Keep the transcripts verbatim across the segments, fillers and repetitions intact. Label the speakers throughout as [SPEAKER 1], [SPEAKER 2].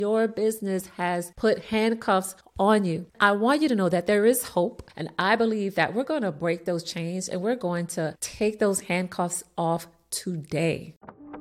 [SPEAKER 1] Your business has put handcuffs on you. I want you to know that there is hope, and I believe that we're going to break those chains and we're going to take those handcuffs off today.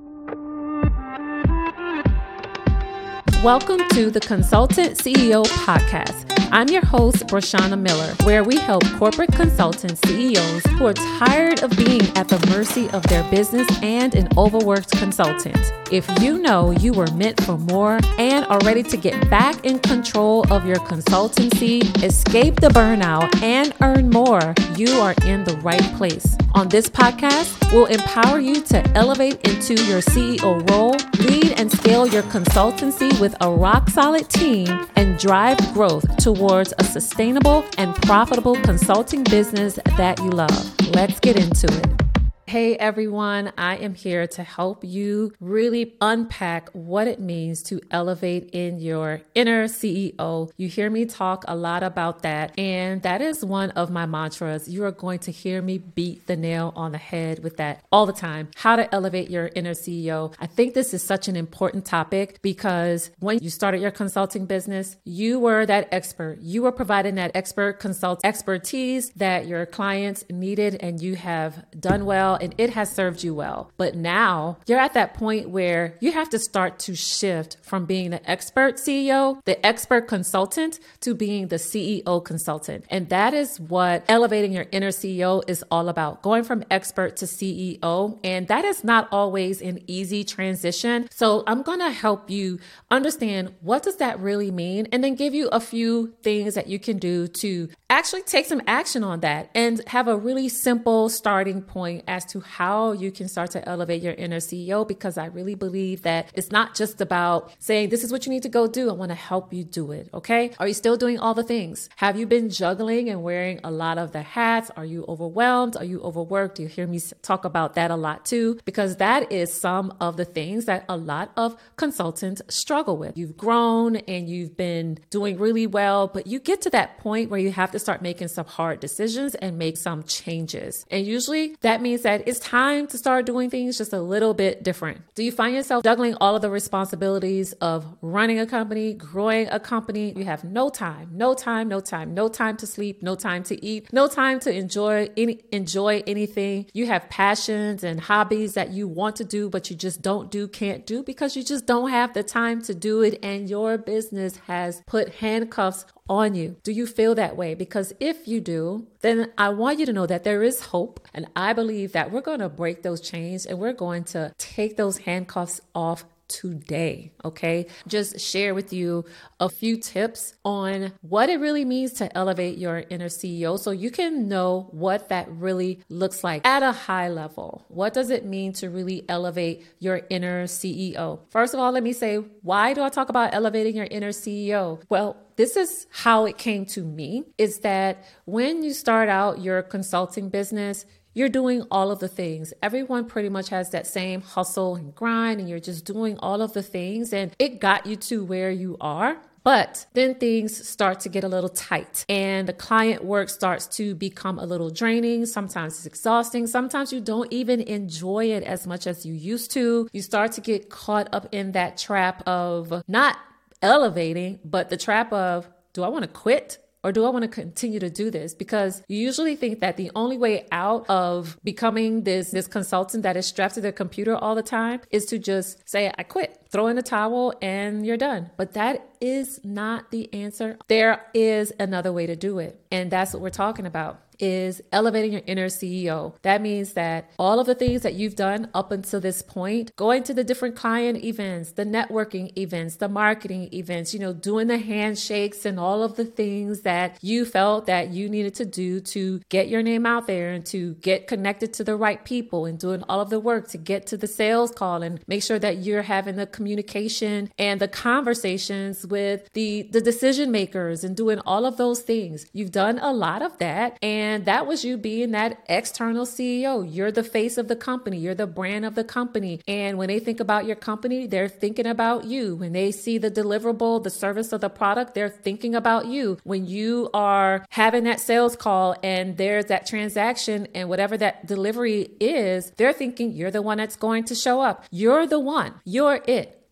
[SPEAKER 1] Welcome to the Consultant C E O Podcast. I'm your host, Brashana Miller, where we help corporate consultant C E Os who are tired of being at the mercy of their business and an overworked consultant. If you know you were meant for more and are ready to get back in control of your consultancy, escape the burnout, and earn more, you are in the right place. On this podcast, we'll empower you to elevate into your C E O role, lead and scale your consultancy with a rock-solid team, and drive growth towards a sustainable and profitable consulting business that you love. Let's get into it. Hey everyone, I am here to help you really unpack what it means to elevate in your inner C E O. You hear me talk a lot about that, and that is one of my mantras. You are going to hear me beat the nail on the head with that all the time. How to elevate your inner C E O. I think this is such an important topic because when you started your consulting business, you were that expert. You were providing that expert consult expertise that your clients needed, and you have done well. And it has served you well. But now you're at that point where you have to start to shift from being the expert C E O, the expert consultant, to being the C E O consultant. And that is what elevating your inner C E O is all about, going from expert to C E O. And that is not always an easy transition. So I'm going to help you understand what does that really mean, and then give you a few things that you can do to actually take some action on that and have a really simple starting point as to how you can start to elevate your inner C E O, because I really believe that it's not just about saying, this is what you need to go do. I want to help you do it. Okay. Are you still doing all the things? Have you been juggling and wearing a lot of the hats? Are you overwhelmed? Are you overworked? You hear me talk about that a lot too, because that is some of the things that a lot of consultants struggle with. You've grown and you've been doing really well, but you get to that point where you have to start making some hard decisions and make some changes. And usually that means that it's time to start doing things just a little bit different. Do you find yourself juggling all of the responsibilities of running a company, growing a company? You have no time, no time, no time, no time to sleep, no time to eat, no time to enjoy any, enjoy anything. You have passions and hobbies that you want to do, but you just don't do, can't do because you just don't have the time to do it. And your business has put handcuffs on you. Do you feel that way? Because if you do, then I want you to know that there is hope. And I believe that we're going to break those chains and we're going to take those handcuffs off today. Okay. Just share with you a few tips on what it really means to elevate your inner C E O so you can know what that really looks like at a high level. What does it mean to really elevate your inner C E O? First of all, let me say, why do I talk about elevating your inner C E O? Well, this is how it came to me, is that when you start out your consulting business, you're doing all of the things. Everyone pretty much has that same hustle and grind, and you're just doing all of the things, and it got you to where you are. But then things start to get a little tight and the client work starts to become a little draining. Sometimes it's exhausting. Sometimes you don't even enjoy it as much as you used to. You start to get caught up in that trap of not elevating, but the trap of, do I want to quit? Or do I want to continue to do this? Because you usually think that the only way out of becoming this, this consultant that is strapped to their computer all the time is to just say, I quit, throw in a towel and you're done. But that is not the answer. There is another way to do it. And that's what we're talking about. is elevating your inner C E O. That means that all of the things that you've done up until this point, going to the different client events, the networking events, the marketing events, you know, doing the handshakes and all of the things that you felt that you needed to do to get your name out there and to get connected to the right people, and doing all of the work to get to the sales call and make sure that you're having the communication and the conversations with the, the decision makers and doing all of those things. You've done a lot of that. And that was you being that external C E O. You're the face of the company. You're the brand of the company. And when they think about your company, they're thinking about you. When they see the deliverable, the service of the product, they're thinking about you. When you are having that sales call and there's that transaction and whatever that delivery is, they're thinking you're the one that's going to show up. You're the one. You're it.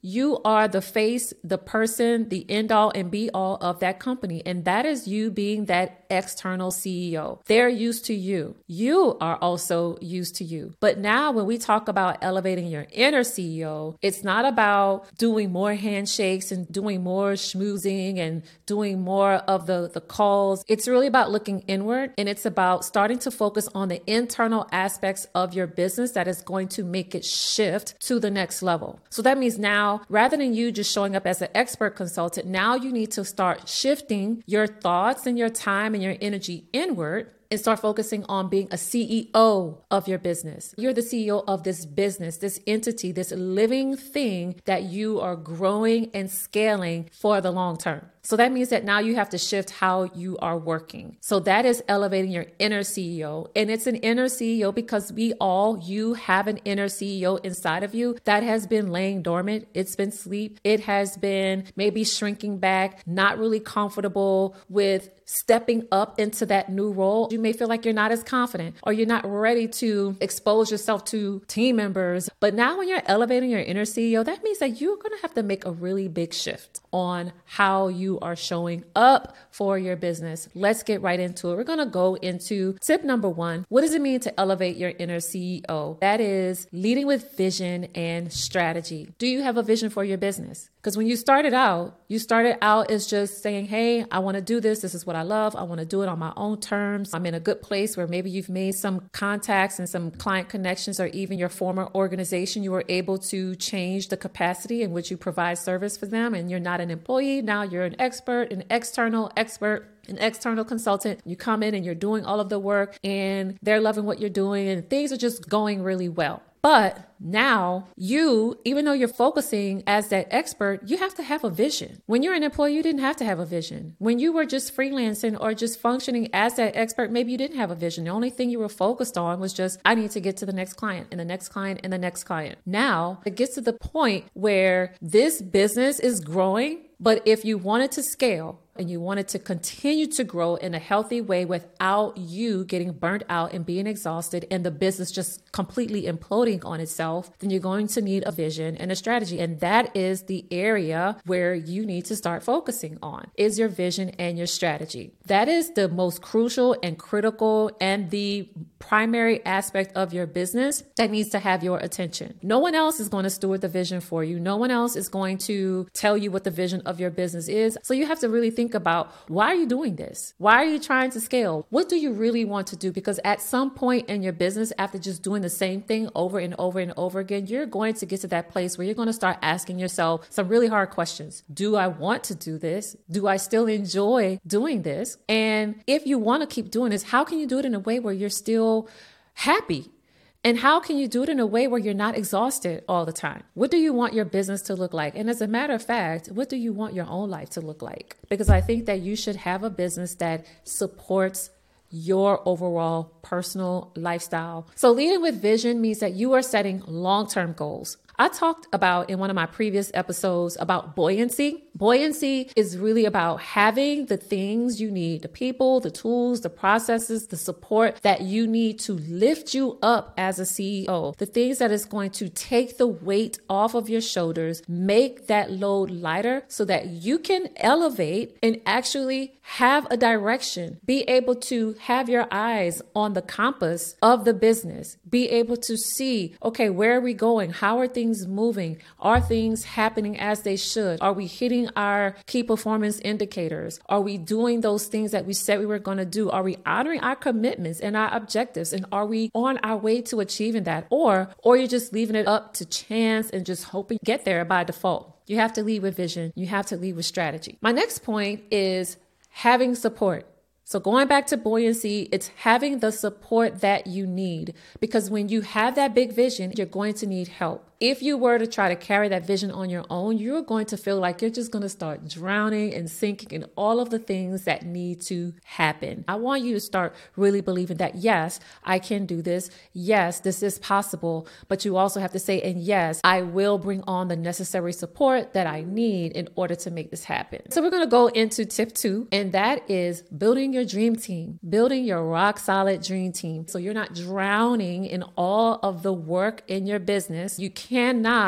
[SPEAKER 1] You are the face, the person, the end all and be all of that company. And that is you being that external C E O. They're used to you. You are also used to you. But now when we talk about elevating your inner C E O, it's not about doing more handshakes and doing more schmoozing and doing more of the, the calls. It's really about looking inward, and it's about starting to focus on the internal aspects of your business that is going to make it shift to the next level. So that means now, rather than you just showing up as an expert consultant, now you need to start shifting your thoughts and your time and your energy inward and start focusing on being a C E O of your business. You're the C E O of this business, this entity, this living thing that you are growing and scaling for the long term. So that means that now you have to shift how you are working. So that is elevating your inner C E O. And it's an inner C E O because we all, you have an inner C E O inside of you that has been laying dormant. It's been sleep. It has been maybe shrinking back, not really comfortable with stepping up into that new role. You may feel like you're not as confident or you're not ready to expose yourself to team members. But now when you're elevating your inner C E O, that means that you're going to have to make a really big shift on how you are showing up for your business. Let's get right into it. We're going to go into tip number one. What does it mean to elevate your inner C E O? That is leading with vision and strategy. Do you have a vision for your business? Because when you started out, you started out as just saying, hey, I want to do this. This is what I love. I want to do it on my own terms. I'm in a good place where maybe you've made some contacts and some client connections, or even your former organization, you were able to change the capacity in which you provide service for them. And you're not an employee. Now you're an expert, an external expert, an external consultant. You come in and you're doing all of the work and they're loving what you're doing and things are just going really well. But now you, even though you're focusing as that expert, you have to have a vision. When you're an employee, you didn't have to have a vision. When you were just freelancing or just functioning as that expert, maybe you didn't have a vision. The only thing you were focused on was just, I need to get to the next client and the next client and the next client. Now it gets to the point where this business is growing, but if you wanted to scale and you wanted to continue to grow in a healthy way without you getting burnt out and being exhausted and the business just completely imploding on itself, then you're going to need a vision and a strategy. And that is the area where you need to start focusing on, is your vision and your strategy. That is the most crucial and critical and the primary aspect of your business that needs to have your attention. No one else is going to steward the vision for you. No one else is going to tell you what the vision of your business is. So you have to really think about, why are you doing this? Why are you trying to scale? What do you really want to do? Because at some point in your business, after just doing the same thing over and over and over again, you're going to get to that place where you're going to start asking yourself some really hard questions. Do I want to do this? Do I still enjoy doing this? And if you want to keep doing this, how can you do it in a way where you're still happy? And how can you do it in a way where you're not exhausted all the time? What do you want your business to look like? And as a matter of fact, what do you want your own life to look like? Because I think that you should have a business that supports your overall personal lifestyle. So leading with vision means that you are setting long-term goals. I talked about in one of my previous episodes about buoyancy. Buoyancy is really about having the things you need, the people, the tools, the processes, the support that you need to lift you up as a C E O. The things that is going to take the weight off of your shoulders, make that load lighter so that you can elevate and actually have a direction, be able to have your eyes on the compass of the business, be able to see, okay, where are we going? How are things moving? Are things happening as they should? Are we hitting our key performance indicators? Are we doing those things that we said we were going to do? Are we honoring our commitments and our objectives? And are we on our way to achieving that? Or, or you're just leaving it up to chance and just hoping you get there by default. You have to lead with vision. You have to lead with strategy. My next point is having support. So going back to buoyancy, it's having the support that you need, because when you have that big vision, you're going to need help. If you were to try to carry that vision on your own, you're going to feel like you're just going to start drowning and sinking in all of the things that need to happen. I want you to start really believing that, yes, I can do this. Yes, this is possible. But you also have to say, and yes, I will bring on the necessary support that I need in order to make this happen. So we're going to go into tip two, and that is building your dream team, building your rock solid dream team. So you're not drowning in all of the work in your business. You cannot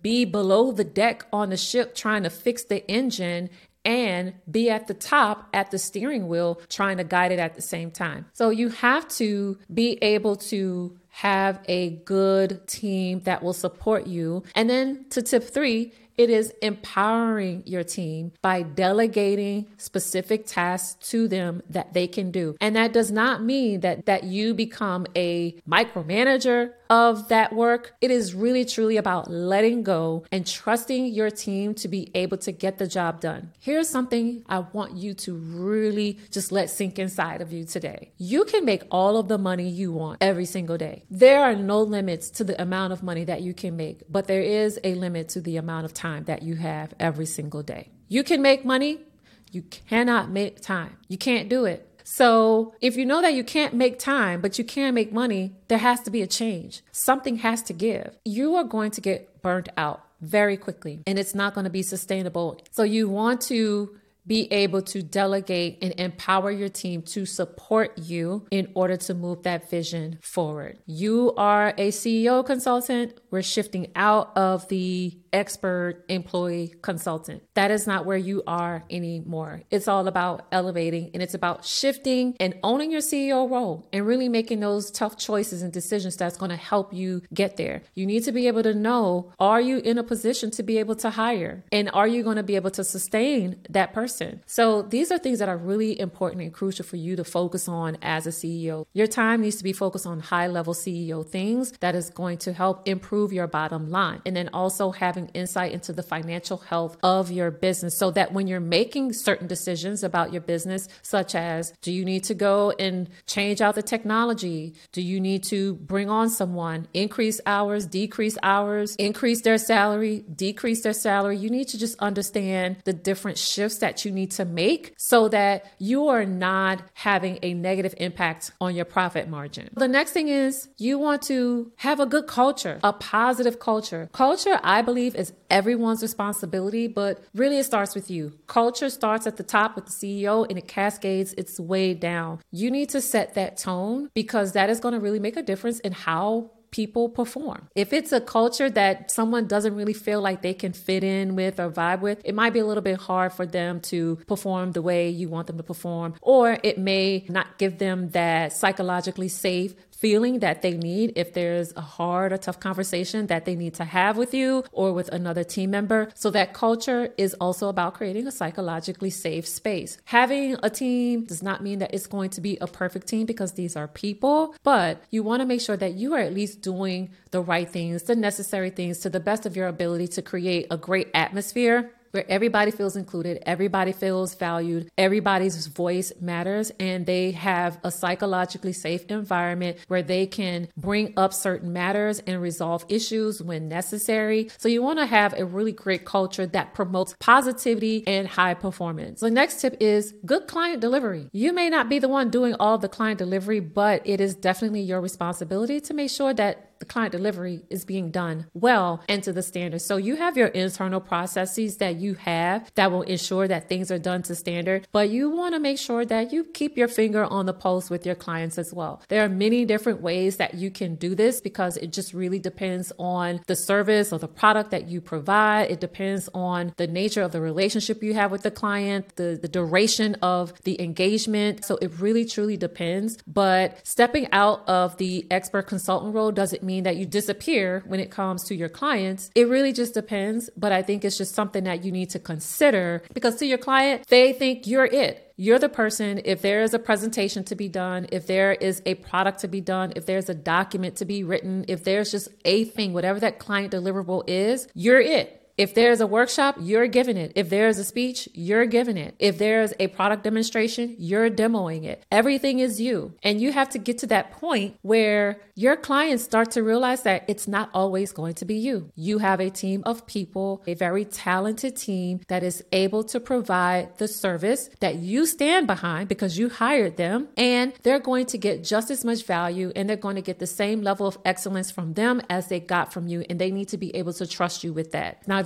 [SPEAKER 1] be below the deck on the ship trying to fix the engine and be at the top at the steering wheel trying to guide it at the same time. So you have to be able to have a good team that will support you. And then to tip three, it is empowering your team by delegating specific tasks to them that they can do. And that does not mean that, that you become a micromanager of that work. It is really truly about letting go and trusting your team to be able to get the job done. Here's something I want you to really just let sink inside of you today. You can make all of the money you want every single day. There are no limits to the amount of money that you can make, but there is a limit to the amount of time that you have every single day. You can make money. You cannot make time. You can't do it. So if you know that you can't make time, but you can make money, there has to be a change. Something has to give. You are going to get burnt out very quickly, and it's not going to be sustainable. So you want to be able to delegate and empower your team to support you in order to move that vision forward. You are a C E O consultant. We're shifting out of the expert employee consultant. That is not where you are anymore. It's all about elevating, and it's about shifting and owning your C E O role and really making those tough choices and decisions that's going to help you get there. You need to be able to know, are you in a position to be able to hire? And are you going to be able to sustain that person? So these are things that are really important and crucial for you to focus on as a C E O. Your time needs to be focused on high level C E O things that is going to help improve your bottom line. And then also having insight into the financial health of your business so that when you're making certain decisions about your business, such as, do you need to go and change out the technology? Do you need to bring on someone, increase hours, decrease hours, increase their salary, decrease their salary? You need to just understand the different shifts that you need to make so that you are not having a negative impact on your profit margin. The next thing is you want to have a good culture, a positive culture. Culture, I believe, is everyone's responsibility, but really it starts with you. Culture starts at the top with the C E O and it cascades its way down. You need to set that tone because that is going to really make a difference in how people perform. If it's a culture that someone doesn't really feel like they can fit in with or vibe with, it might be a little bit hard for them to perform the way you want them to perform, or it may not give them that psychologically safe feeling that they need if there's a hard or tough conversation that they need to have with you or with another team member. So that culture is also about creating a psychologically safe space. Having a team does not mean that it's going to be a perfect team because these are people, but you want to make sure that you are at least doing the right things, the necessary things to the best of your ability to create a great atmosphere where everybody feels included, everybody feels valued, everybody's voice matters, and they have a psychologically safe environment where they can bring up certain matters and resolve issues when necessary. So you want to have a really great culture that promotes positivity and high performance. The next tip is good client delivery. You may not be the one doing all the client delivery, but it is definitely your responsibility to make sure that the client delivery is being done well and to the standard. So you have your internal processes that you have that will ensure that things are done to standard, but you want to make sure that you keep your finger on the pulse with your clients as well. There are many different ways that you can do this because it just really depends on the service or the product that you provide. It depends on the nature of the relationship you have with the client, the, the duration of the engagement. So it really truly depends. But stepping out of the expert consultant role doesn't mean that you disappear when it comes to your clients. It really just depends, but I think it's just something that you need to consider because to your client, they think you're it. You're the person. If there is a presentation to be done, if there is a product to be done, if there's a document to be written, if there's just a thing, whatever that client deliverable is, you're it. If there's a workshop, you're giving it. If there's a speech, you're giving it. If there's a product demonstration, you're demoing it. Everything is you. And you have to get to that point where your clients start to realize that it's not always going to be you. You have a team of people, a very talented team that is able to provide the service that you stand behind because you hired them. And they're going to get just as much value and they're going to get the same level of excellence from them as they got from you. And they need to be able to trust you with that. Now, if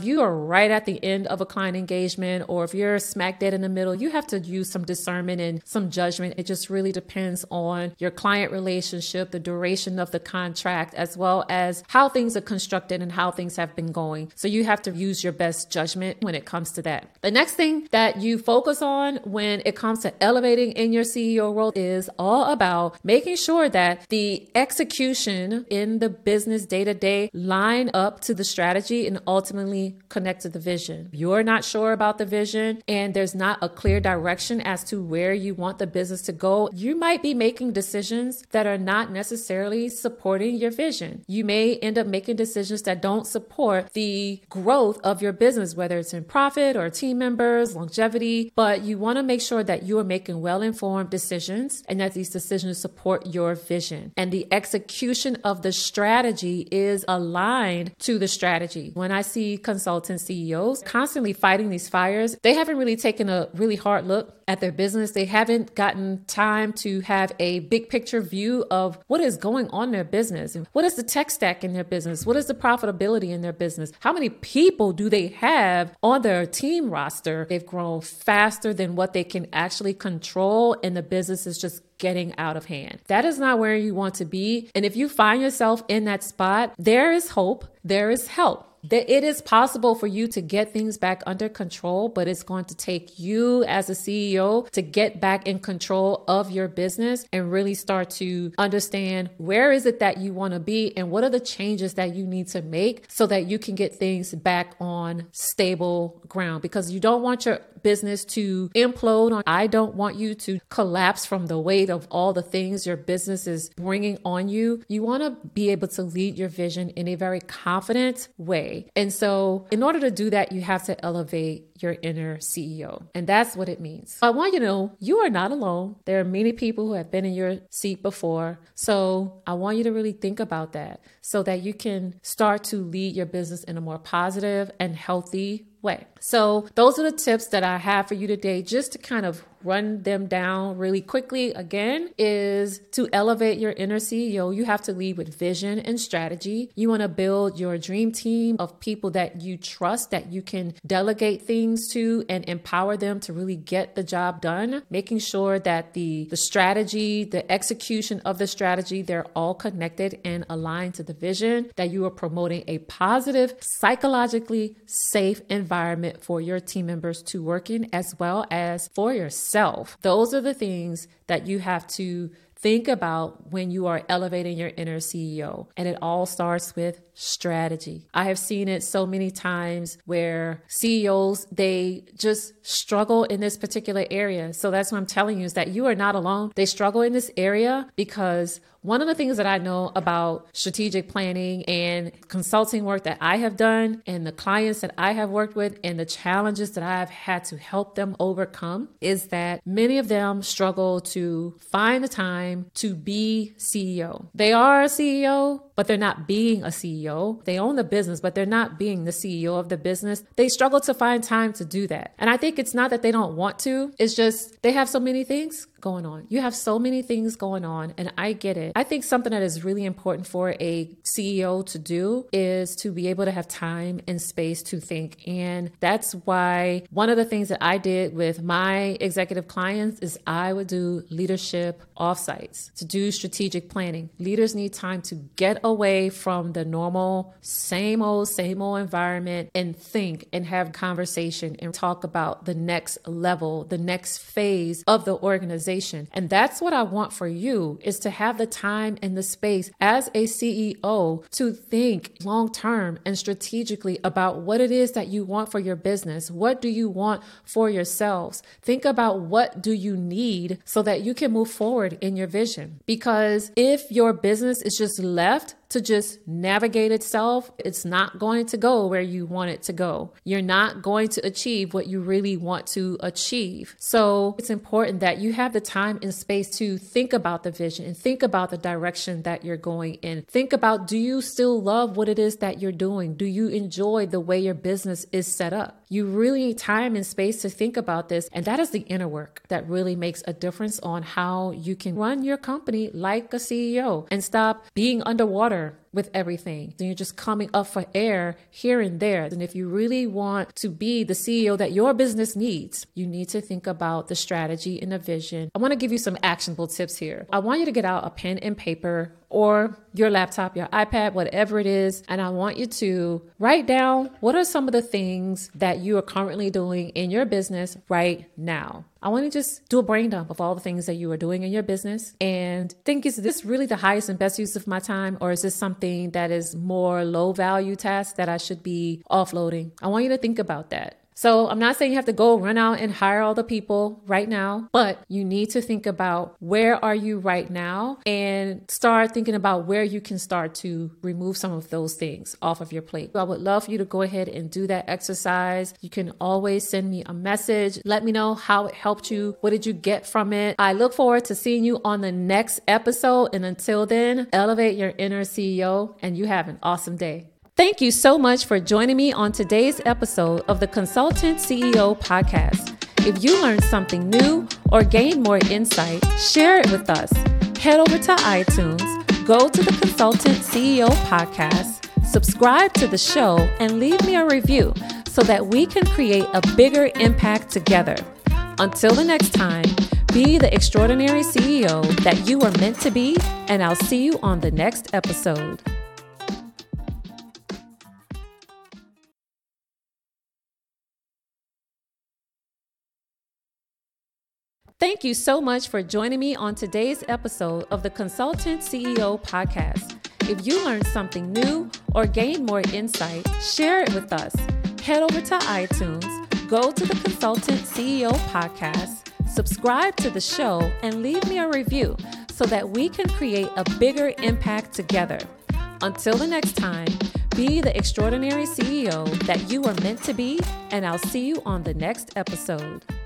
[SPEAKER 1] you are right at the end of a client engagement, or if you're smack dead in the middle, you have to use some discernment and some judgment. It just really depends on your client relationship, the duration of the contract, as well as how things are constructed and how things have been going. So you have to use your best judgment when it comes to that. The next thing that you focus on when it comes to elevating in your C E O role is all about making sure that the execution in the business day-to-day line up to the strategy and ultimately connect to the vision. If you're not sure about the vision and there's not a clear direction as to where you want the business to go, you might be making decisions that are not necessarily supporting your vision. You may end up making decisions that don't support the growth of your business, whether it's in profit or team members, longevity, but you want to make sure that you are making well-informed decisions and that these decisions support your vision. And the execution of the strategy is aligned to the strategy. When I see consultant C E Os constantly fighting these fires, they haven't really taken a really hard look at their business. They haven't gotten time to have a big picture view of what is going on in their business. And what is the tech stack in their business? What is the profitability in their business? How many people do they have on their team roster? They've grown faster than what they can actually control, and the business is just getting out of hand. That is not where you want to be. And if you find yourself in that spot, there is hope, there is help. That it is possible for you to get things back under control, but it's going to take you as a C E O to get back in control of your business and really start to understand where is it that you want to be and what are the changes that you need to make so that you can get things back on stable ground, because you don't want your business to implode on. I don't want you to collapse from the weight of all the things your business is bringing on you. You want to be able to lead your vision in a very confident way. And so in order to do that, you have to elevate your inner C E O. And that's what it means. I want you to know you are not alone. There are many people who have been in your seat before. So I want you to really think about that so that you can start to lead your business in a more positive and healthy way. So those are the tips that I have for you today, just to kind of run them down really quickly. Again, is to elevate your inner C E O. You have to lead with vision and strategy. You want to build your dream team of people that you trust, that you can delegate things to and empower them to really get the job done, making sure that the, the strategy, the execution of the strategy, they're all connected and aligned to the vision, that you are promoting a positive, psychologically safe environment for your team members to work in, as well as for yourself. Those are the things that you have to think about when you are elevating your inner C E O. And it all starts with strategy. I have seen it so many times where C E Os, they just struggle in this particular area. So that's what I'm telling you, is that you are not alone. They struggle in this area because one of the things that I know about strategic planning and consulting work that I have done, and the clients that I have worked with, and the challenges that I have had to help them overcome, is that many of them struggle to find the time to be C E O. They are a C E O, but they're not being a C E O. They own the business, but they're not being the C E O of the business. They struggle to find time to do that. And I think it's not that they don't want to. It's just they have so many things going on. You have so many things going on, and I get it. I think something that is really important for a C E O to do is to be able to have time and space to think. And that's why one of the things that I did with my executive clients is I would do leadership offsites to do strategic planning. Leaders need time to get away from the normal, same old, same old environment and think and have conversation and talk about the next level, the next phase of the organization. And that's what I want for you, is to have the time and the space as a C E O to think long-term and strategically about what it is that you want for your business. What do you want for yourselves? Think about what do you need so that you can move forward in your vision. Because if your business is just left to just navigate itself, it's not going to go where you want it to go. You're not going to achieve what you really want to achieve. So it's important that you have the time and space to think about the vision and think about the direction that you're going in. Think about, do you still love what it is that you're doing? Do you enjoy the way your business is set up? You really need time and space to think about this. And that is the inner work that really makes a difference on how you can run your company like a C E O and stop being underwater with everything. Then you're just coming up for air here and there. And if you really want to be the C E O that your business needs, you need to think about the strategy and the vision. I want to give you some actionable tips here. I want you to get out a pen and paper or your laptop, your iPad, whatever it is. And I want you to write down what are some of the things that you are currently doing in your business right now. I want to just do a brain dump of all the things that you are doing in your business and think, is this really the highest and best use of my time? Or is this something that is more low value task that I should be offloading? I want you to think about that. So I'm not saying you have to go run out and hire all the people right now, but you need to think about where are you right now and start thinking about where you can start to remove some of those things off of your plate. I would love for you to go ahead and do that exercise. You can always send me a message. Let me know how it helped you. What did you get from it? I look forward to seeing you on the next episode. And until then, elevate your inner C E O and you have an awesome day. Thank you so much for joining me on today's episode of the Consultant C E O Podcast. If you learned something new or gained more insight, share it with us. Head over to iTunes, go to the Consultant C E O Podcast, subscribe to the show, and leave me a review so that we can create a bigger impact together. Until the next time, be the extraordinary C E O that you are meant to be, and I'll see you on the next episode. Thank you so much for joining me on today's episode of the Consultant C E O Podcast. If you learned something new or gained more insight, share it with us. Head over to iTunes, go to the Consultant C E O Podcast, subscribe to the show, and leave me a review so that we can create a bigger impact together. Until the next time, be the extraordinary C E O that you are meant to be, and I'll see you on the next episode.